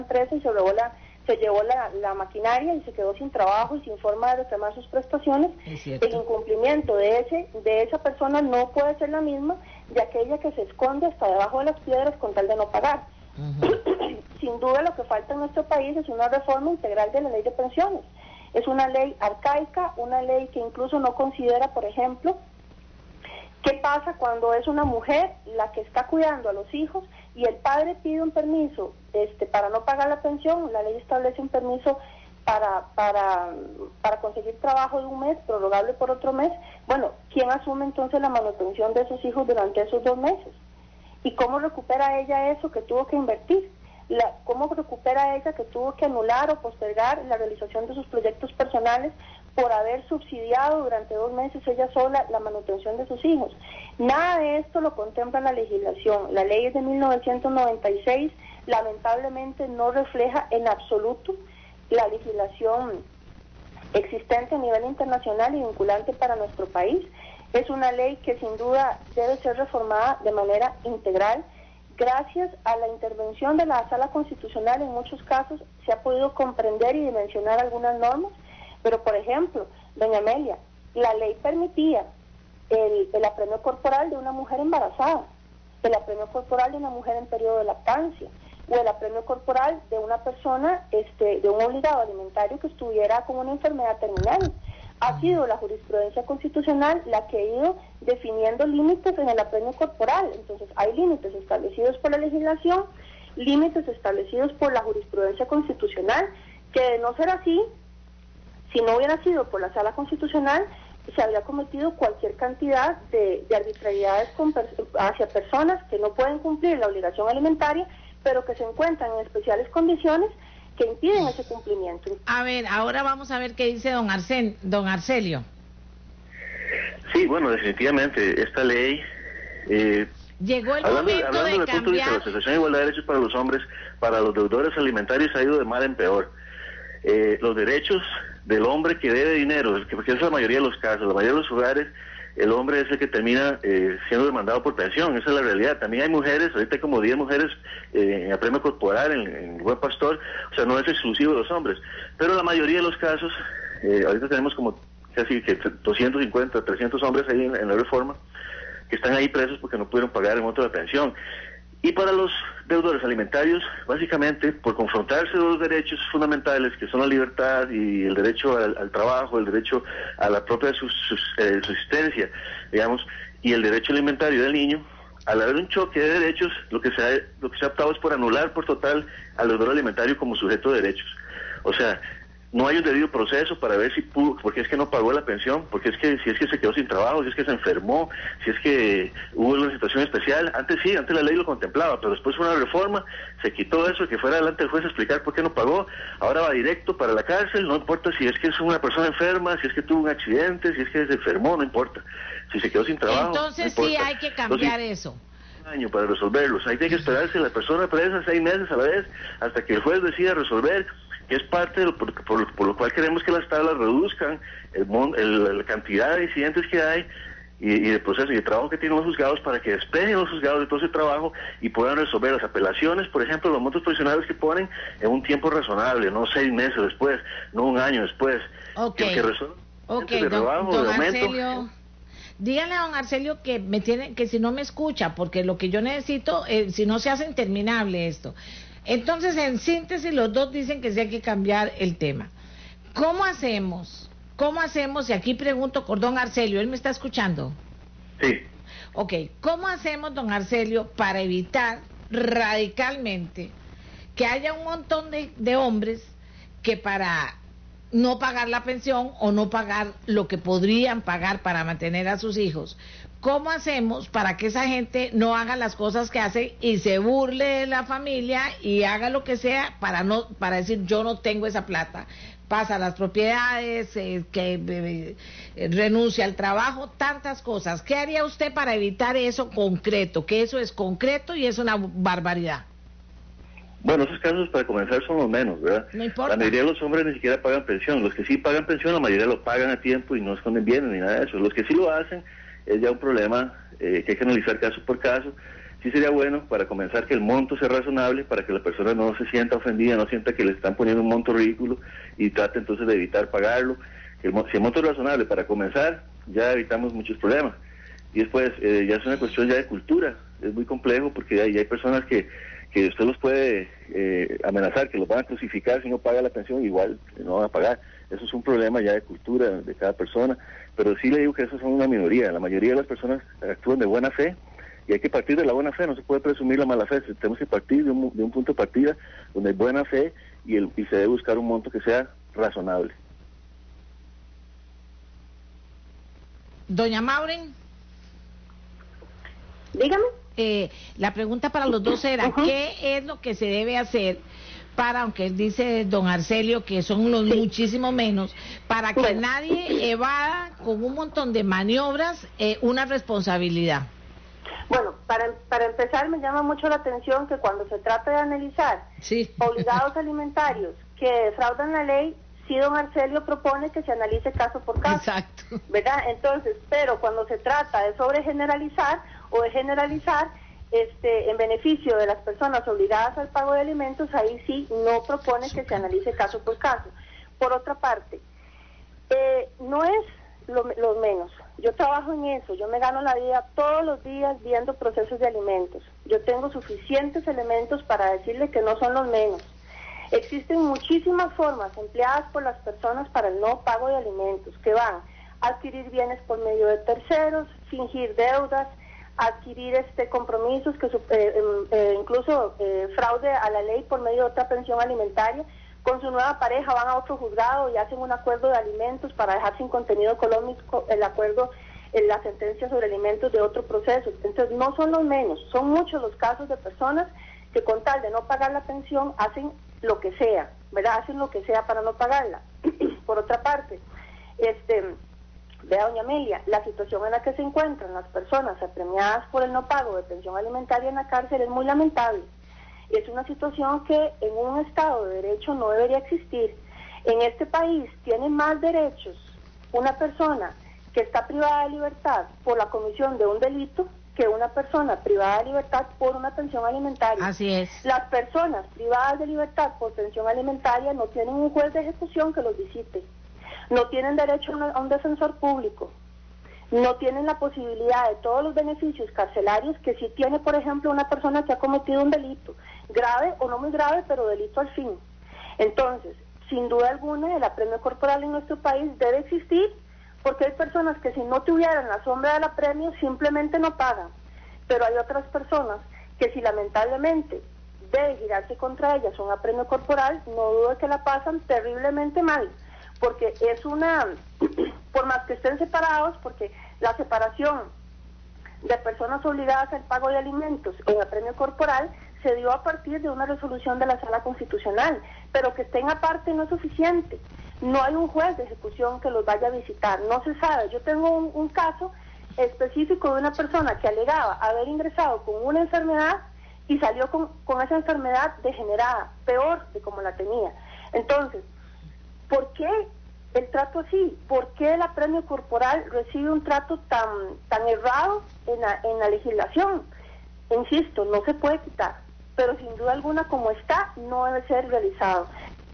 empresa y se llevó la maquinaria y se quedó sin trabajo y sin forma de reclamar sus prestaciones. El incumplimiento de esa persona no puede ser la misma de aquella que se esconde hasta debajo de las piedras con tal de no pagar. Sin duda lo que falta en nuestro país es una reforma integral de la ley de pensiones. Es una ley arcaica, una ley que incluso no considera, por ejemplo, qué pasa cuando es una mujer la que está cuidando a los hijos y el padre pide un permiso para no pagar la pensión. La ley establece un permiso para conseguir trabajo de un mes, prorrogable por otro mes. Bueno, ¿quién asume entonces la manutención de esos hijos durante esos 2 meses? ¿Y cómo recupera ella eso que tuvo que invertir? ¿Cómo recupera ella que tuvo que anular o postergar la realización de sus proyectos personales por haber subsidiado durante 2 meses ella sola la manutención de sus hijos? Nada de esto lo contempla la legislación. La ley es de 1996, lamentablemente no refleja en absoluto la legislación existente a nivel internacional y vinculante para nuestro país. Es una ley que sin duda debe ser reformada de manera integral. Gracias a la intervención de la Sala Constitucional, en muchos casos se ha podido comprender y dimensionar algunas normas, pero por ejemplo, doña Amelia, la ley permitía el apremio corporal de una mujer embarazada, el apremio corporal de una mujer en periodo de lactancia, o el apremio corporal de una persona, de un obligado alimentario que estuviera con una enfermedad terminal. Ha sido la jurisprudencia constitucional la que ha ido definiendo límites en el apremio corporal. Entonces hay límites establecidos por la legislación, límites establecidos por la jurisprudencia constitucional, que de no ser así, si no hubiera sido por la Sala Constitucional, se habría cometido cualquier cantidad de arbitrariedades hacia personas que no pueden cumplir la obligación alimentaria, pero que se encuentran en especiales condiciones que impiden ese cumplimiento. A ver, ahora vamos a ver qué dice don Arcelio. Sí, bueno, definitivamente, esta ley... llegó el momento de cambiar... La Asociación de Igualdad de Derechos para los Hombres, para los deudores alimentarios, ha ido de mal en peor. Los derechos del hombre que debe dinero, porque es la mayoría de los casos, la mayoría de los hogares, el hombre es el que termina siendo demandado por pensión. Esa es la realidad. También hay mujeres, ahorita hay como 10 mujeres en apremio corporal, en Buen Pastor, o sea, no es exclusivo de los hombres, pero la mayoría de los casos, ahorita tenemos como casi que 250, 300 hombres ahí en la reforma, que están ahí presos porque no pudieron pagar el monto de la pensión. Y para los deudores alimentarios, básicamente, por confrontarse los derechos fundamentales, que son la libertad y el derecho al trabajo, el derecho a la propia subsistencia, digamos, y el derecho alimentario del niño, al haber un choque de derechos, lo que se ha optado es por anular por total al deudor alimentario como sujeto de derechos. O sea, no hay un debido proceso para ver si pudo, porque es que no pagó la pensión, porque es que si es que se quedó sin trabajo, si es que se enfermó, si es que hubo una situación especial. Antes sí, antes la ley lo contemplaba, pero después fue una reforma, se quitó eso, que fuera adelante el juez a explicar por qué no pagó. Ahora va directo para la cárcel, no importa si es que es una persona enferma, si es que tuvo un accidente, si es que se enfermó, no importa. Si se quedó sin trabajo, entonces no sí importa. hay que cambiar eso. Año para resolverlos, hay que esperarse la persona presa 6 meses a la vez hasta que el juez decida resolver, que es parte de por lo cual queremos que las tablas reduzcan la cantidad de incidentes que hay y de proceso y de trabajo que tienen los juzgados, para que despejen los juzgados de todo ese trabajo y puedan resolver las apelaciones, por ejemplo, los montos provisionales que ponen en un tiempo razonable, no 6 meses después, no 1 año después. Okay. Que resuelvan Okay, de rebajo, don de aumento. Arcelio, dígale a don Arcelio que si no me escucha, porque lo que yo necesito, si no se hace interminable esto. Entonces, en síntesis, los dos dicen que sí hay que cambiar el tema. ¿Cómo hacemos? Y aquí pregunto por don Arcelio, ¿él me está escuchando? Sí. Ok, ¿cómo hacemos, don Arcelio, para evitar radicalmente que haya un montón de hombres que para no pagar la pensión o no pagar lo que podrían pagar para mantener a sus hijos? ¿Cómo hacemos para que esa gente no haga las cosas que hace y se burle de la familia y haga lo que sea para decir yo no tengo esa plata? Pasa las propiedades, renuncia al trabajo, tantas cosas. ¿Qué haría usted para evitar eso concreto? Que eso es concreto y es una barbaridad. Bueno, esos casos para comenzar son los menos, ¿verdad? No importa. La mayoría de los hombres ni siquiera pagan pensión. Los que sí pagan pensión, la mayoría lo pagan a tiempo y no esconden bienes ni nada de eso. Los que sí lo hacen es ya un problema que hay que analizar caso por caso. sí sería bueno para comenzar que el monto sea razonable, para que la persona no se sienta ofendida, no sienta que le están poniendo un monto ridículo y trate entonces de evitar pagarlo. Si el monto es razonable para comenzar, ya evitamos muchos problemas. Y después ya es una cuestión ya de cultura, es muy complejo porque hay personas que usted los puede amenazar, que los van a crucificar si no paga la pensión, igual no van a pagar. Eso es un problema ya de cultura de cada persona, pero sí le digo que esos son una minoría. La mayoría de las personas actúan de buena fe y hay que partir de la buena fe, no se puede presumir la mala fe. Tenemos que partir de un punto de partida donde hay buena fe y se debe buscar un monto que sea razonable. Doña Mauren. Dígame. La pregunta para los dos era, ¿qué es lo que se debe hacer para, aunque dice don Arcelio que son los muchísimo menos, para que nadie evada con un montón de maniobras una responsabilidad? Bueno, para empezar me llama mucho la atención que cuando se trata de analizar obligados alimentarios que defraudan la ley, sí don Arcelio propone que se analice caso por caso. Exacto. ¿Verdad? Entonces, pero cuando se trata de sobregeneralizar o de generalizar en beneficio de las personas obligadas al pago de alimentos, ahí sí no propone que se analice caso por caso. Por otra parte, no es lo menos. Yo trabajo en eso, yo me gano la vida todos los días viendo procesos de alimentos. Yo tengo suficientes elementos para decirle que no son los menos. Existen muchísimas formas empleadas por las personas para el no pago de alimentos, que van a adquirir bienes por medio de terceros, fingir deudas, adquirir compromisos, que incluso fraude a la ley por medio de otra pensión alimentaria. Con su nueva pareja van a otro juzgado y hacen un acuerdo de alimentos para dejar sin contenido económico el acuerdo en la sentencia sobre alimentos de otro proceso. Entonces no son los menos, son muchos los casos de personas que con tal de no pagar la pensión hacen lo que sea, ¿verdad? Hacen lo que sea para no pagarla. Por otra parte, vea doña Amelia, la situación en la que se encuentran las personas apremiadas por el no pago de pensión alimentaria en la cárcel es muy lamentable. Es una situación que en un Estado de Derecho no debería existir. En este país tiene más derechos una persona que está privada de libertad por la comisión de un delito que una persona privada de libertad por una pensión alimentaria. Así es. Las personas privadas de libertad por pensión alimentaria no tienen un juez de ejecución que los visite, no tienen derecho a un defensor público, no tienen la posibilidad de todos los beneficios carcelarios que sí tiene, por ejemplo, una persona que ha cometido un delito, grave o no muy grave, pero delito al fin. Entonces, sin duda alguna, el apremio corporal en nuestro país debe existir, porque hay personas que si no tuvieran la sombra del apremio simplemente no pagan, pero hay otras personas que si lamentablemente debe girarse contra ellas un apremio corporal, no dudo que la pasan terriblemente mal, porque es por más que estén separados, porque la separación de personas obligadas al pago de alimentos en apremio corporal se dio a partir de una resolución de la Sala Constitucional, pero que estén aparte no es suficiente. No hay un juez de ejecución que los vaya a visitar, no se sabe. Yo tengo un caso específico de una persona que alegaba haber ingresado con una enfermedad y salió con esa enfermedad degenerada, peor de como la tenía. Entonces, ¿por qué el trato así? ¿Por qué el apremio corporal recibe un trato tan errado en la legislación? Insisto, no se puede quitar, pero sin duda alguna como está, no debe ser realizado.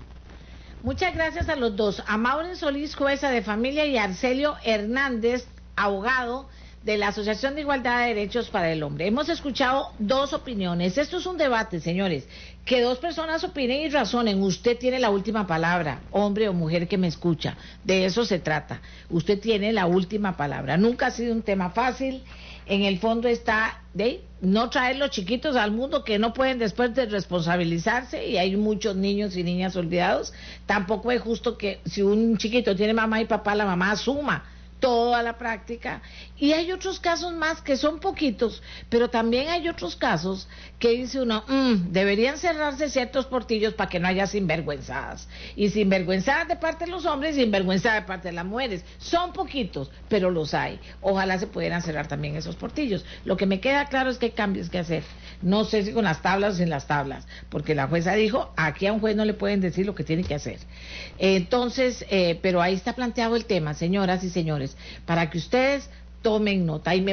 Muchas gracias a los dos, a Mauren Solís, jueza de familia, y a Arcelio Hernández, abogado de la Asociación de Igualdad de Derechos para el Hombre. Hemos escuchado dos opiniones. Esto es un debate, señores. Que dos personas opinen y razonen. Usted tiene la última palabra, hombre o mujer que me escucha. De eso se trata. Usted tiene la última palabra. Nunca ha sido un tema fácil. En el fondo está de no traer los chiquitos al mundo que no pueden después de responsabilizarse, y hay muchos niños y niñas olvidados. Tampoco es justo que si un chiquito tiene mamá y papá, la mamá asuma toda la práctica. Y hay otros casos más que son poquitos, pero también hay otros casos que dice uno, deberían cerrarse ciertos portillos para que no haya sinvergüenzadas, y sinvergüenzadas de parte de los hombres y sinvergüenzadas de parte de las mujeres. Son poquitos, pero los hay. Ojalá se pudieran cerrar también esos portillos. Lo que me queda claro es que hay cambios que hacer. No sé si con las tablas o sin las tablas, porque la jueza dijo, aquí a un juez no le pueden decir lo que tiene que hacer. Entonces, pero ahí está planteado el tema, señoras y señores, para que ustedes tomen nota. Y